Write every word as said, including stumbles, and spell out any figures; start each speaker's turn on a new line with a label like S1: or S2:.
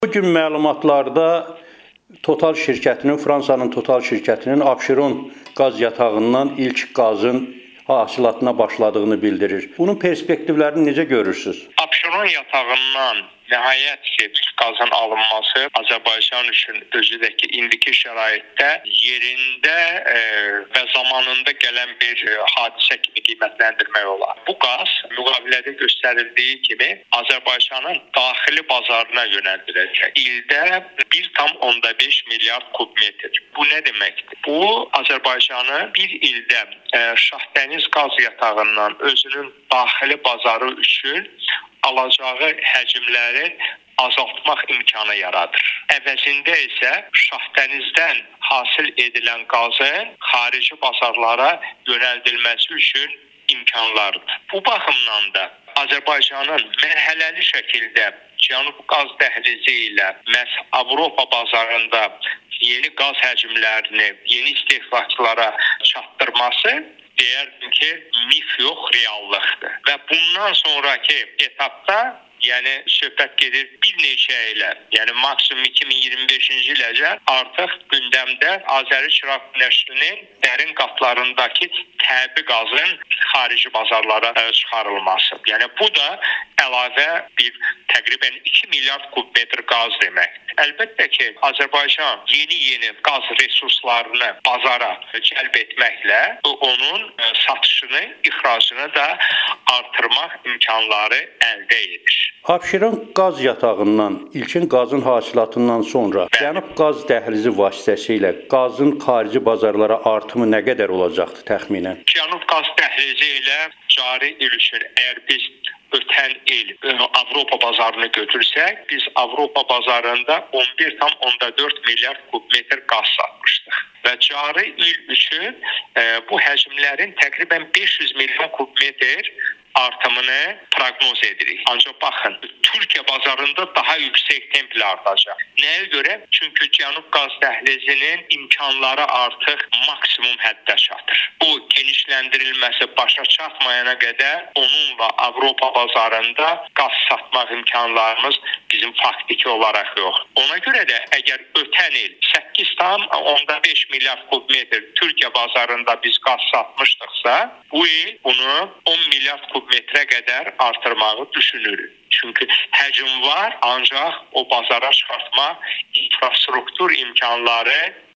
S1: Bu gün məlumatlarda Total şirkətinin, Fransanın Total şirkətinin Abşeron qaz yatağından ilk qazın hasilatına başladığını bildirir. Bunun perspektivlərini necə görürsünüz?
S2: Abşeron yatağından nəhayət ki, qazın alınması Azərbaycan üçün özüdəki indiki şəraitdə yerində e, və zamanında gələn bir e, hadisə kimi qiymətləndirmək olar. Bu qaz müqavilədə göstərildiyi kimi Azərbaycanın daxili bazarına yönəldiləcək. İldə bir tam onda beş milyard kubmetr. Bu nə deməkdir? Bu Azərbaycanı bir ildə e, Şahdəniz qaz yatağından özünün daxili bazarı üçün alacağı həcmləri azaltmaq imkanı yaradır. Əvəzində isə Şahdənizdən hasil edilən qazın xarici bazarlara yönəldilməsi üçün imkanlardır. Bu baxımdan da Azərbaycanın mərhələli şəkildə Cənub qaz dəhlizi ilə məhz Avropa bazarında yeni qaz həcmlərini yeni istehsalçılara çatdırması deyərdim ki, mif yox, reallıqdır. Və bundan sonraki etapda, yəni söhbət gedir bir neçə ilə, yəni maksimum iki min iyirmi beşinci iləcə artıq gündəmdə Azəri Çıraq nəşrinin dərin qatlarındakı təbii qazın xarici bazarlara çıxarılması. Yəni bu da əlavə bir təqribən iki milyard kubmetr qaz deməkdir. Əlbəttə ki, Azərbaycan yeni-yeni qaz resurslarını bazara cəlb etməklə onun satışını, ixracını da artırmaq imkanları əldə edir.
S1: Abşeron qaz yatağından, ilkin qazın hasilatından sonra Cənub qaz dəhlizi vasitəsilə qazın xarici bazarlara artımı nə qədər olacaqdır təxminən?
S2: Cənub qaz dəhlizi ilə cari il üçün əgər biz ötən il Avropa bazarını götürsək, biz Avropa bazarında on bir tam onda dörd milyard kubmetr qaz satmışdıq. Və cari il üçün e, bu həcmlərin təqribən beş yüz milyon kubmetr artımını proqnoz edirik. Ancaq baxın, Türkiyə bazarında daha yüksək templə artacaq. Nəyə görə? Çünki Cənub qaz dəhlizinin imkanları artıq maksimum həddə çatır. Bu genişləndirilməsi başa çatmayana qədər onunla Avropa bazarında qaz satmaq imkanlarımız bizim faktiki olaraq yox. Ona görə də əgər ötən il səkkiz tam onda beş milyard kubmetr Türkiyə bazarında biz qaz satmışdıqsa, bu il bunu on milyard kubmetrə qədər artırmağı düşünürük. Çünki həcm var, ancaq o bazara çıxartmaq infrastruktur imkanları